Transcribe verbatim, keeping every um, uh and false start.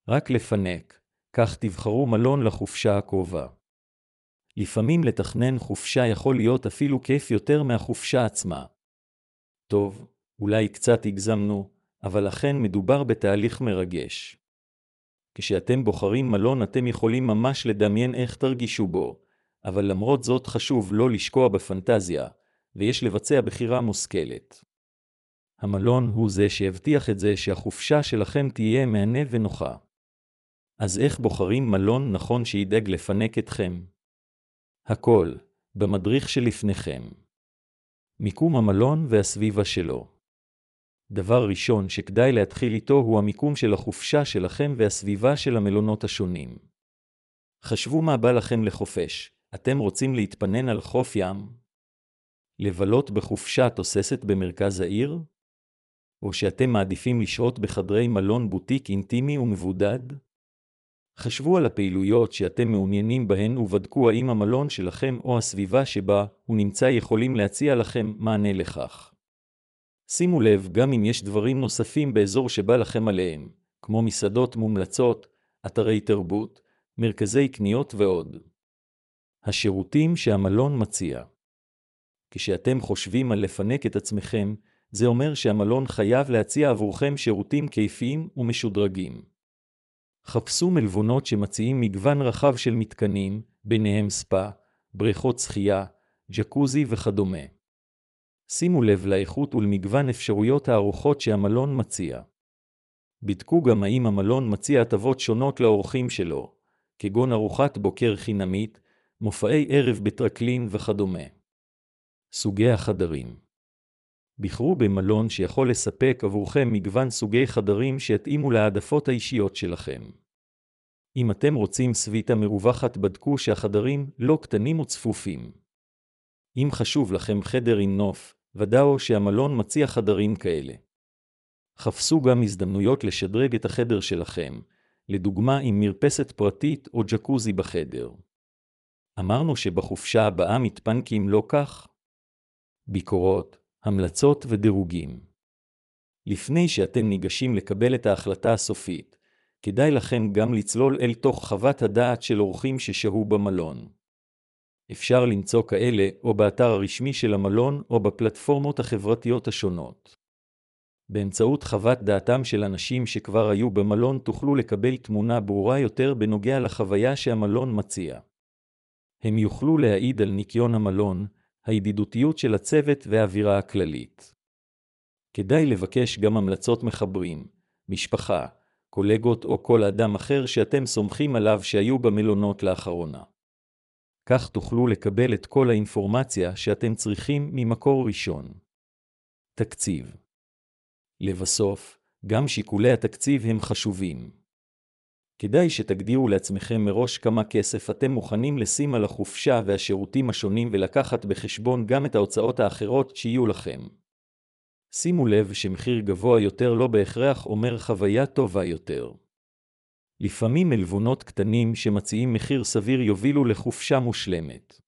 רק לפנק, כך תבחרו מלון לחופשה הקרובה. לפעמים לתכנן חופשה יכול להיות אפילו כיף יותר מהחופשה עצמה. טוב, אולי קצת הגזמנו, אבל אכן מדובר בתהליך מרגש. כשאתם בוחרים מלון אתם יכולים ממש לדמיין איך תרגישו בו, אבל למרות זאת חשוב לא לשקוע בפנטזיה, ויש לבצע בחירה מושכלת. המלון הוא זה שיבטיח את זה שהחופשה שלכם תהיה מהנה ונוחה. אז איך בוחרים מלון נכון שידאג לפנק אתכם? הכל, במדריך שלפניכם. מיקום המלון והסביבה שלו. דבר ראשון שכדאי להתחיל איתו הוא המיקום של החופשה שלכם והסביבה של המלונות השונים. חשבו מה בא לכם לחופש. אתם רוצים להתפנן על חוף ים? לבלות בחופשה תוססת במרכז העיר? או שאתם מעדיפים לשהות בחדרי מלון בוטיק אינטימי ומבודד? חשבו על הפעילויות שאתם מעוניינים בהן ובדקו האם המלון שלכם או הסביבה שבה הוא נמצא יכולים להציע לכם מענה לכך. שימו לב גם אם יש דברים נוספים באזור שבא לכם עליהם, כמו מסעדות מומלצות, אתרי תרבות, מרכזי קניות ועוד. השירותים שהמלון מציע. כשאתם חושבים על לפנק את עצמכם, זה אומר שהמלון חייב להציע עבורכם שירותים כיפיים ומשודרגים. חפשו מלונות שמציעים מגוון רחב של מתקנים, ביניהם ספא, בריכות שחייה, ג'קוזי וכדומה. שימו לב לאיכות ולמגוון אפשרויות הארוחות שהמלון מציע. בדקו גם האם המלון מציע הטבות שונות לאורחים שלו, כגון ארוחת בוקר חינמית, מופעי ערב בטרקלין וכדומה. סוגי החדרים. בחרו במלון שיכול לספק עבורכם מגוון סוגי חדרים שיתאימו להעדפות האישיות שלכם. אם אתם רוצים סוויטה מרווחת בדקו שהחדרים לא קטנים וצפופים. אם חשוב לכם חדר עם נוף, ודאו שהמלון מציע חדרים כאלה. חפשו גם הזדמנויות לשדרג את החדר שלכם, לדוגמה עם מרפסת פרטית או ג'קוזי בחדר. אמרנו שבחופשה הבאה מתפנקים לא כך? ביקורות, המלצות ודירוגים. לפני שאתם ניגשים לקבל את ההחלטה הסופית, כדאי לכם גם לצלול אל תוך חוות הדעת של אורחים ששהו במלון. אפשר למצוא כאלה או באתר הרשמי של המלון או בפלטפורמות החברתיות השונות. באמצעות חוות דעתם של אנשים שכבר היו במלון תוכלו לקבל תמונה ברורה יותר בנוגע לחוויה שהמלון מציע. הם יוכלו להעיד על ניקיון המלון, הידידותיות של הצוות והאווירה הכללית. כדאי לבקש גם המלצות מחברים, משפחה, קולגות או כל אדם אחר שאתם סומכים עליו שהיו במלונות לאחרונה. כך תוכלו לקבל את כל האינפורמציה שאתם צריכים ממקור ראשון. תקציב. לבסוף, גם שיקולי התקציב הם חשובים. כדאי שתגדירו לעצמכם מראש כמה כסף אתם מוכנים לשים על החופשה והשירותים השונים ולקחת בחשבון גם את ההוצאות האחרות שיהיו לכם. שימו לב שמחיר גבוה יותר לא בהכרח אומר חוויה טובה יותר. לפעמים מלונות קטנים שמציעים מחיר סביר יובילו לחופשה מושלמת.